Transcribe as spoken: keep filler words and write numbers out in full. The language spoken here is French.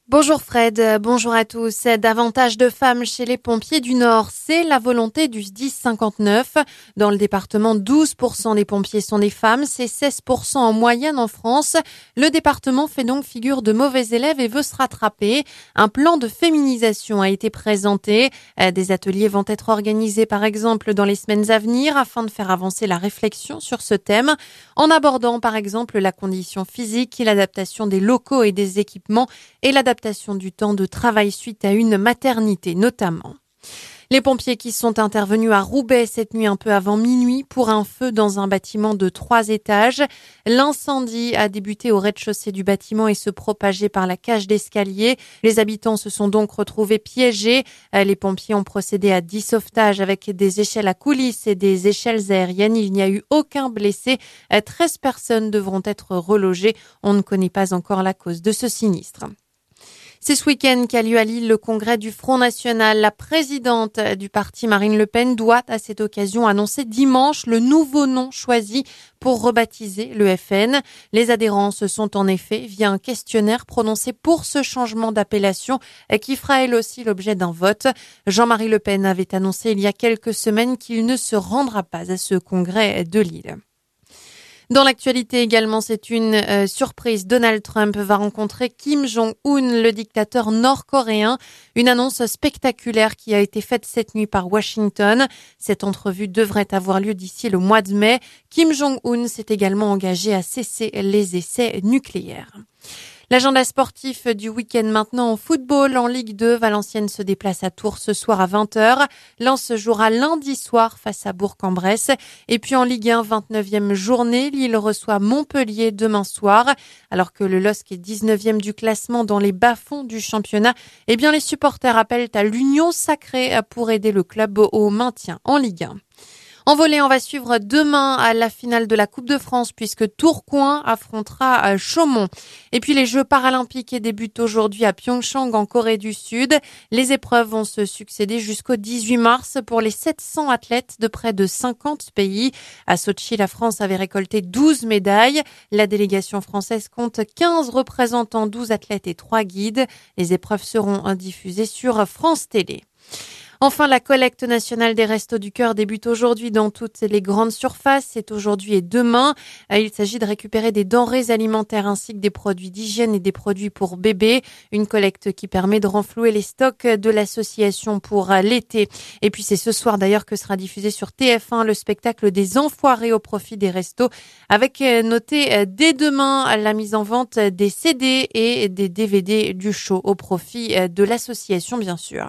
Bonjour Fred, bonjour à tous. Davantage de femmes chez les pompiers du Nord, c'est la volonté du S D I S cinquante-neuf. Dans le département, douze pour cent des pompiers sont des femmes, c'est seize pour cent en moyenne en France. Le département fait donc figure de mauvais élève et veut se rattraper. Un plan de féminisation a été présenté. Des ateliers vont être organisés par exemple dans les semaines à venir afin de faire avancer la réflexion sur ce thème, en abordant par exemple la condition physique, l'adaptation des locaux et des équipements et l'adaptation du temps de travail suite à une maternité notamment. Les pompiers qui sont intervenus à Roubaix cette nuit un peu avant minuit pour un feu dans un bâtiment de trois étages. L'incendie a débuté au rez-de-chaussée du bâtiment et se propageait par la cage d'escalier. Les habitants se sont donc retrouvés piégés. Les pompiers ont procédé à dix sauvetages avec des échelles à coulisses et des échelles aériennes. Il n'y a eu aucun blessé. treize personnes devront être relogées. On ne connaît pas encore la cause de ce sinistre. C'est ce week-end qu'a lieu à Lille le congrès du Front National. La présidente du parti, Marine Le Pen, doit à cette occasion annoncer dimanche le nouveau nom choisi pour rebaptiser le F N. Les adhérents se sont en effet, via un questionnaire, prononcés pour ce changement d'appellation qui fera elle aussi l'objet d'un vote. Jean-Marie Le Pen avait annoncé il y a quelques semaines qu'il ne se rendra pas à ce congrès de Lille. Dans l'actualité également, c'est une euh, surprise. Donald Trump va rencontrer Kim Jong-un, le dictateur nord-coréen. Une annonce spectaculaire qui a été faite cette nuit par Washington. Cette entrevue devrait avoir lieu d'ici le mois de mai. Kim Jong-un s'est également engagé à cesser les essais nucléaires. L'agenda sportif du week-end maintenant en football. En Ligue deux, Valenciennes se déplace à Tours ce soir à vingt heures. Lens jouera lundi soir face à Bourg-en-Bresse. Et puis en Ligue un, vingt-neuvième journée, Lille reçoit Montpellier demain soir. Alors que le L O S C est dix-neuvième du classement dans les bas-fonds du championnat, eh bien les supporters appellent à l'union sacrée pour aider le club au maintien en Ligue un. En volley, on va suivre demain à la finale de la Coupe de France puisque Tourcoing affrontera Chaumont. Et puis les Jeux paralympiques débutent aujourd'hui à Pyeongchang en Corée du Sud. Les épreuves vont se succéder jusqu'au dix-huit mars pour les sept cents athlètes de près de cinquante pays. À Sochi, la France avait récolté douze médailles. La délégation française compte quinze représentants, douze athlètes et trois guides. Les épreuves seront diffusées sur France Télé. Enfin, la collecte nationale des Restos du Cœur débute aujourd'hui dans toutes les grandes surfaces. C'est aujourd'hui et demain. Il s'agit de récupérer des denrées alimentaires ainsi que des produits d'hygiène et des produits pour bébés. Une collecte qui permet de renflouer les stocks de l'association pour l'été. Et puis c'est ce soir d'ailleurs que sera diffusé sur T F un le spectacle des Enfoirés au profit des restos, avec noté dès demain la mise en vente des C D et des D V D du show au profit de l'association bien sûr.